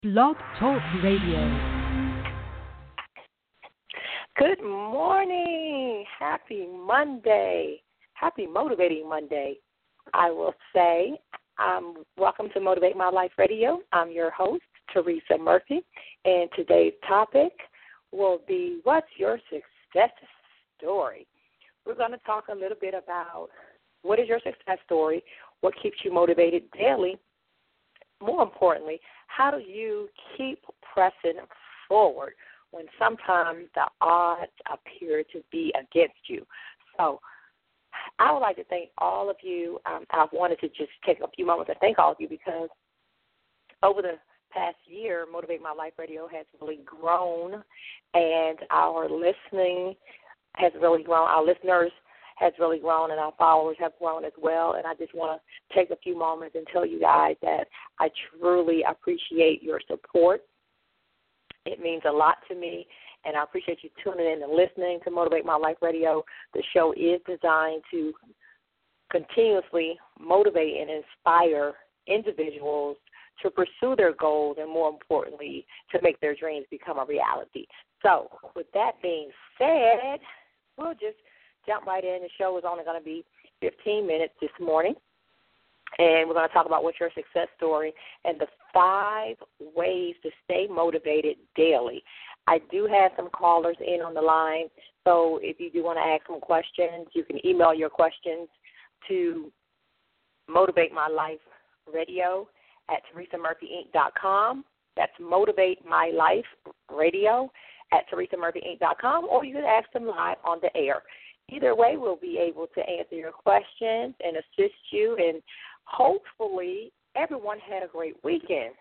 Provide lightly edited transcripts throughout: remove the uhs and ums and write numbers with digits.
Blog Talk Radio. Good morning. Happy Monday. Happy Motivating Monday. I will say, welcome to Motivate My Life Radio. I'm your host, Teresa Murphy, and today's topic will be, what's your success story? We're going to talk a little bit about what is your success story, what keeps you motivated daily. More importantly, how do you keep pressing forward when sometimes the odds appear to be against you? So I would like to thank all of you. I wanted to just take a few moments to thank all of you because over the past year, Motivate My Life Radio has really grown, and our listening has really grown. Our listeners has really grown, and our followers have grown as well. And I just want to take a few moments and tell you guys that I truly appreciate your support. It means a lot to me, and I appreciate you tuning in and listening to Motivate My Life Radio. The show is designed to continuously motivate and inspire individuals to pursue their goals and, more importantly, to make their dreams become a reality. So with that being said, we'll just jump right in. The show is only going to be 15 minutes this morning, and we're going to talk about what's your success story and the 5 ways to stay motivated daily. I do have some callers in on the line, so if you do want to ask some questions, you can email your questions to motivatemyliferadio@teresamurphyinc.com. That's motivatemyliferadio@teresamurphyinc.com, or you can ask them live on the air. Either way, we'll be able to answer your questions and assist you, and hopefully everyone had a great weekend.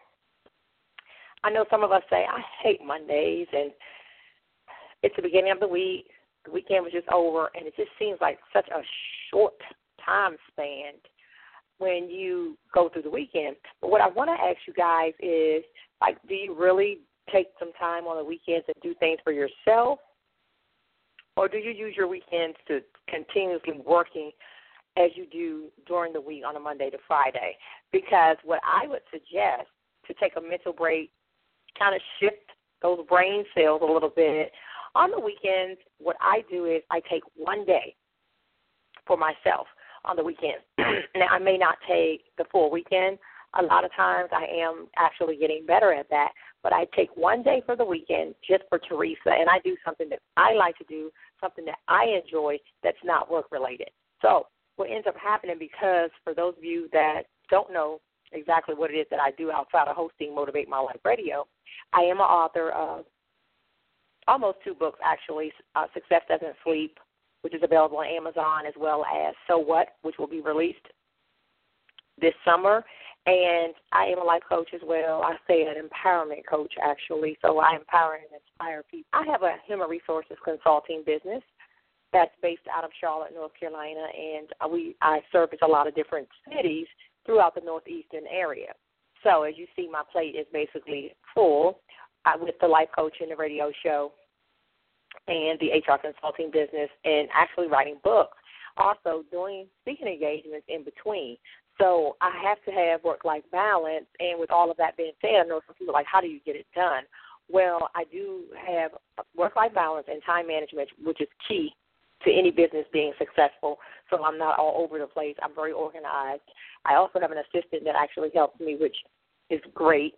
I know some of us say, I hate Mondays, and it's the beginning of the week. The weekend was just over, and it just seems like such a short time span when you go through the weekend. But what I want to ask you guys is, like, do you really take some time on the weekends and do things for yourself? Or do you use your weekends to continuously working as you do during the week on a Monday to Friday? Because what I would suggest to take a mental break, kind of shift those brain cells a little bit. On the weekends, what I do is I take one day for myself on the weekend. Now, I may not take the full weekend. A lot of times I am actually getting better at that, but I take one day for the weekend just for Teresa, and I do something that I like to do, something that I enjoy that's not work-related. So what ends up happening, because for those of you that don't know exactly what it is that I do outside of hosting Motivate My Life Radio, I am an author of almost 2 books, actually, Success Doesn't Sleep, which is available on Amazon, as well as So What, which will be released this summer. And I am a life coach as well. I say an empowerment coach, actually, so I empower and inspire people. I have a human resources consulting business that's based out of Charlotte, North Carolina, and I service a lot of different cities throughout the northeastern area. So as you see, my plate is basically full with the life coach and the radio show and the HR consulting business, and actually writing books, also doing speaking engagements in between. So I have to have work-life balance, and with all of that being said, I know some people are like, how do you get it done? Well, I do have work-life balance and time management, which is key to any business being successful, so I'm not all over the place. I'm very organized. I also have an assistant that actually helps me, which is great,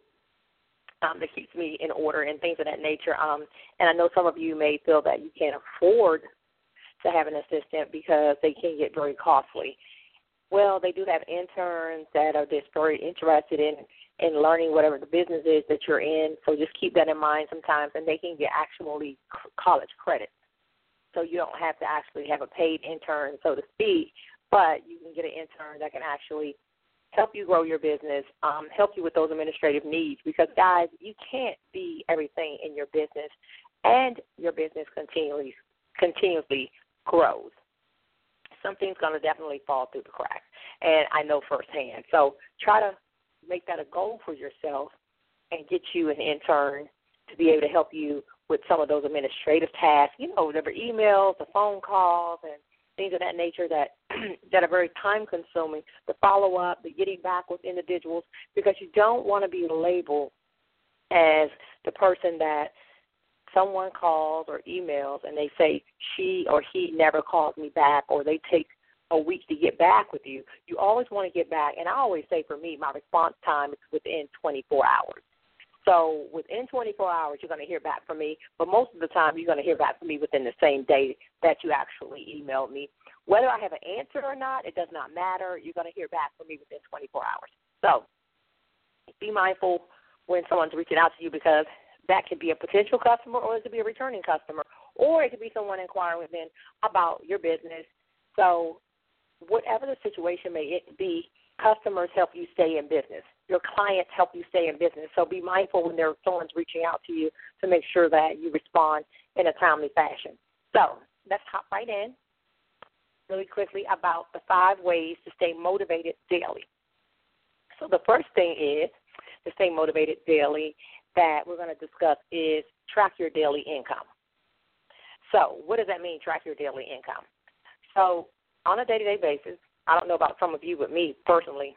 that keeps me in order and things of that nature. And I know some of you may feel that you can't afford to have an assistant because they can get very costly. Well, they do have interns that are just very interested in learning whatever the business is that you're in, so just keep that in mind sometimes, and they can get actually college credit. So you don't have to actually have a paid intern, so to speak, but you can get an intern that can actually help you grow your business, help you with those administrative needs, because, guys, you can't be everything in your business, and your business continuously grows. Something's going to definitely fall through the cracks, and I know firsthand. So try to make that a goal for yourself and get you an intern to be able to help you with some of those administrative tasks, whatever emails, the phone calls, and things of that nature that that are very time-consuming, the follow-up, the getting back with individuals, because you don't want to be labeled as the person that someone calls or emails and they say she or he never called me back, or they take a week to get back with you. You always want to get back. And I always say, for me, my response time is within 24 hours. So within 24 hours, you're going to hear back from me. But most of the time, you're going to hear back from me within the same day that you actually emailed me. Whether I have an answer or not, it does not matter. You're going to hear back from me within 24 hours. So be mindful when someone's reaching out to you, because that could be a potential customer, or it could be a returning customer, or it could be someone inquiring within about your business. So whatever the situation may be, customers help you stay in business. Your clients help you stay in business. So be mindful when someone's reaching out to you to make sure that you respond in a timely fashion. So let's hop right in really quickly about the 5 ways to stay motivated daily. So the first thing is to stay motivated daily that we're going to discuss is track your daily income. So what does that mean, track your daily income? So on a day-to-day basis, I don't know about some of you, but me personally,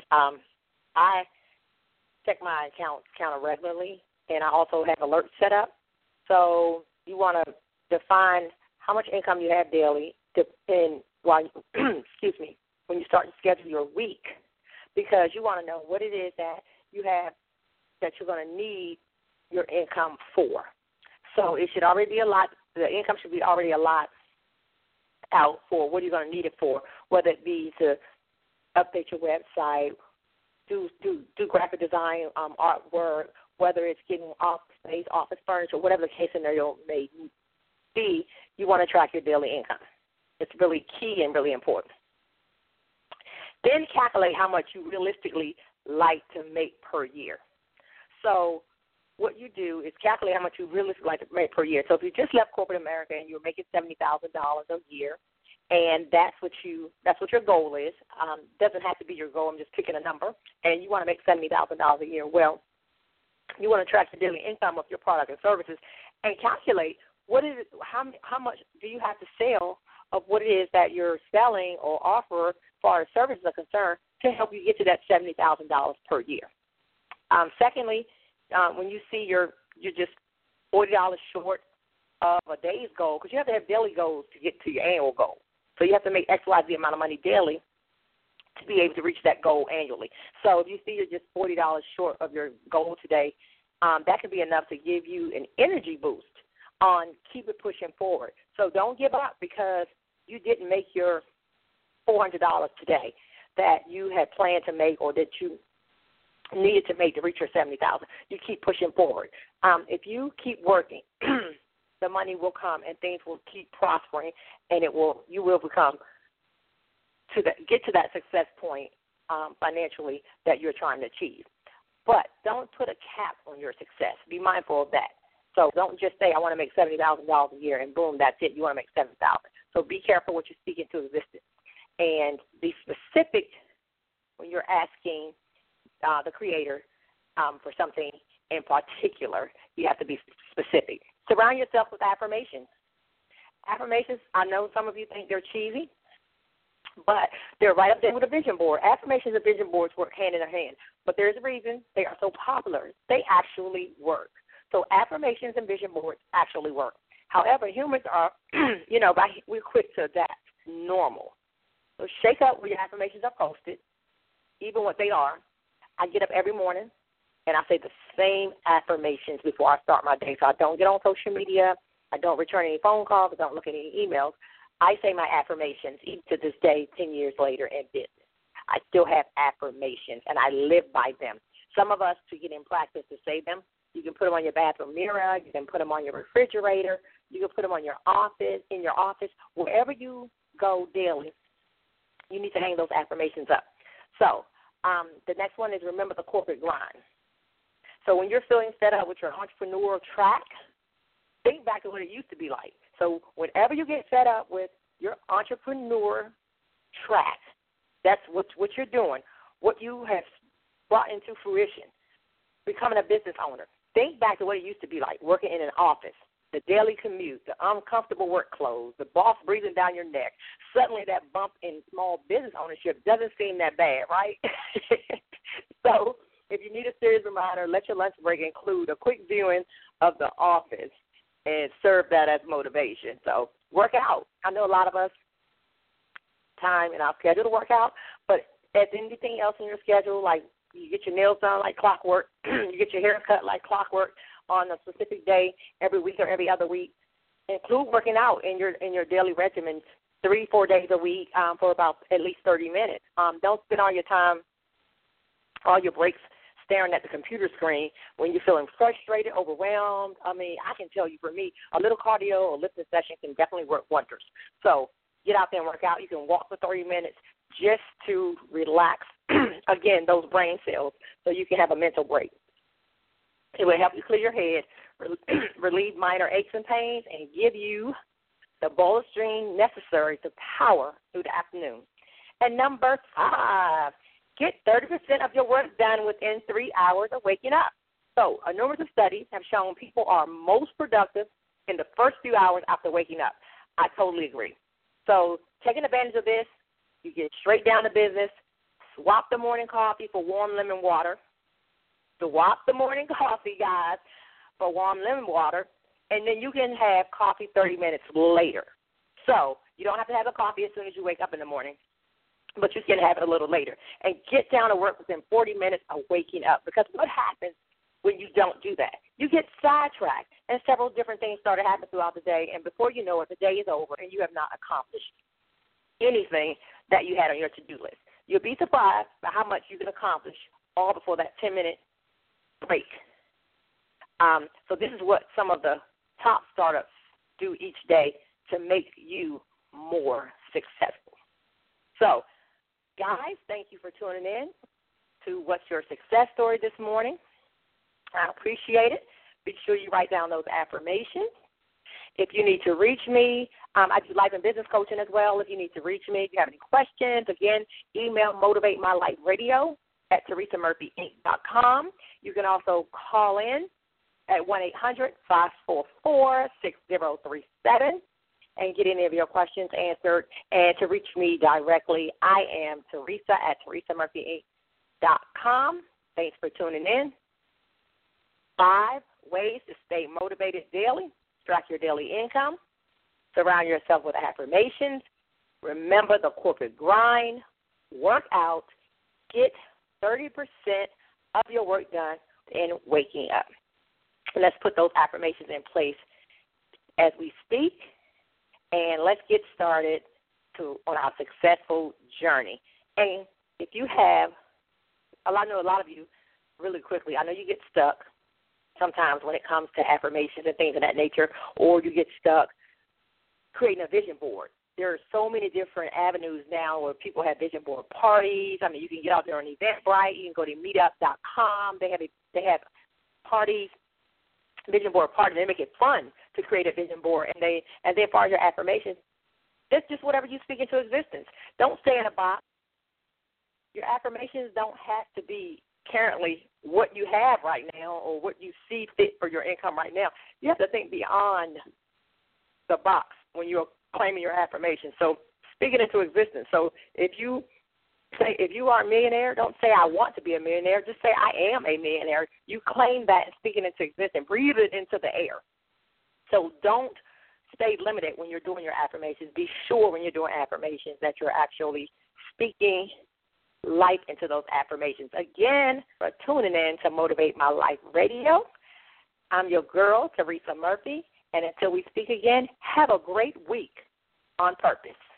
I check my account kind of regularly, and I also have alerts set up. So you want to define how much income you have daily when you start to schedule your week, because you want to know what it is that you have that you're going to need your income for. So it should already be a lot. The income should be already a lot out for what you're going to need it for, whether it be to update your website, do graphic design, artwork, whether it's getting office space, office furniture, whatever the case scenario may be. You want to track your daily income. It's really key and really important. Then calculate how much you realistically like to make per year. So what you do is calculate how much you realistically like to make per year. So if you just left corporate America and you're making $70,000 a year, and that's what your goal is, doesn't have to be your goal. I'm just picking a number, and you want to make $70,000 a year. Well, you want to track the daily income of your product and services and calculate how much do you have to sell of what it is that you're selling or offer as far as services are concerned to help you get to that $70,000 per year. Secondly, when you see you're just $40 short of a day's goal, because you have to have daily goals to get to your annual goal. So you have to make XYZ amount of money daily to be able to reach that goal annually. So if you see you're just $40 short of your goal today, that could be enough to give you an energy boost on keep it pushing forward. So don't give up because you didn't make your $400 today that you had planned to make or that you needed to make to reach your $70,000. You keep pushing forward. If you keep working, the money will come and things will keep prospering, and you will get to that success point financially that you're trying to achieve. But don't put a cap on your success. Be mindful of that. So don't just say, I want to make $70,000 a year, and boom, that's it. You want to make $7,000. So be careful what you're speaking to existence. And be specific when you're asking the creator for something in particular. You have to be specific. Surround yourself with affirmations. Affirmations, I know some of you think they're cheesy, but they're right up there with a vision board. Affirmations and vision boards work hand in hand, but there's a reason they are so popular. They actually work. So affirmations and vision boards actually work. However, humans are, we're quick to adapt. Normal. So shake up where your affirmations are posted, even what they are. I get up every morning, and I say the same affirmations before I start my day. So I don't get on social media. I don't return any phone calls. I don't look at any emails. I say my affirmations even to this day, 10 years later in business. I still have affirmations, and I live by them. Some of us, to get in practice to say them, you can put them on your bathroom mirror. You can put them on your refrigerator. You can put them on your office, in your office. Wherever you go daily, you need to hang those affirmations up. So the next one is remember the corporate grind. So when you're feeling set up with your entrepreneurial track, think back to what it used to be like. So whenever you get set up with your entrepreneur track, that's what you're doing, what you have brought into fruition, becoming a business owner. Think back to what it used to be like, working in an office, the daily commute, the uncomfortable work clothes, the boss breathing down your neck. Suddenly that bump in small business ownership doesn't seem that bad, right? So if you need a serious reminder, let your lunch break include a quick viewing of The Office and serve that as motivation. So work out. I know a lot of us time in our schedule to work out, but as anything else in your schedule, like you get your nails done like clockwork, you get your hair cut like clockwork on a specific day every week or every other week, include working out in your daily regimen 3-4 days a week for about at least 30 minutes. Don't spend all your time, all your breaks staring at the computer screen when you're feeling frustrated, overwhelmed. I mean, I can tell you for me, a little cardio or lifting session can definitely work wonders. So get out there and work out. You can walk for 30 minutes just to relax, again, those brain cells so you can have a mental break. It will help you clear your head, relieve minor aches and pains, and give you the bolus stream necessary to power through the afternoon. And number 5, get 30% of your work done within 3 hours of waking up. So a number of studies have shown people are most productive in the first few hours after waking up. I totally agree. So taking advantage of this, you get straight down to business, swap the morning coffee for warm lemon water. Swap the morning coffee, guys, for warm lemon water, and then you can have coffee 30 minutes later. So you don't have to have the coffee as soon as you wake up in the morning, but you can have it a little later. And get down to work within 40 minutes of waking up, because what happens when you don't do that? You get sidetracked, and several different things start to happen throughout the day, and before you know it, the day is over, and you have not accomplished anything that you had on your to-do list. You'll be surprised by how much you can accomplish all before that 10-minute break. So this is what some of the top startups do each day to make you more successful. So, guys, thank you for tuning in to What's Your Success Story this morning. I appreciate it. Be sure you write down those affirmations. If you need to reach me, I do life and business coaching as well. If you need to reach me, if you have any questions, again, email motivatemyliferadio@teresamurphyinc.com. You can also call in at 1-800-544-6037 and get any of your questions answered. And to reach me directly, I am Teresa@teresamurphyinc.com. Thanks for tuning in. 5 ways to stay motivated daily. Track your daily income. Surround yourself with affirmations. Remember the corporate grind. Work out. Get 30% of your work done in waking up. And let's put those affirmations in place as we speak. And let's get started on our successful journey. And if you have, I know a lot of you, really quickly, I know you get stuck sometimes when it comes to affirmations and things of that nature, or you get stuck creating a vision board. There are so many different avenues now where people have vision board parties. I mean, you can get out there on Eventbrite. You can go to meetup.com. They have parties, vision board parties. They make it fun to create a vision board. And then as far as your affirmations, it's just whatever you speak into existence. Don't stay in a box. Your affirmations don't have to be currently what you have right now or what you see fit for your income right now. You have to think beyond the box when you're claiming your affirmations. So speak it into existence. So if you are a millionaire, don't say I want to be a millionaire. Just say I am a millionaire. You claim that and speak it into existence. Breathe it into the air. So don't stay limited when you're doing your affirmations. Be sure when you're doing affirmations that you're actually speaking life into those affirmations. Again, for tuning in to Motivate My Life Radio, I'm your girl, Teresa Murphy, and until we speak again, have a great week on purpose.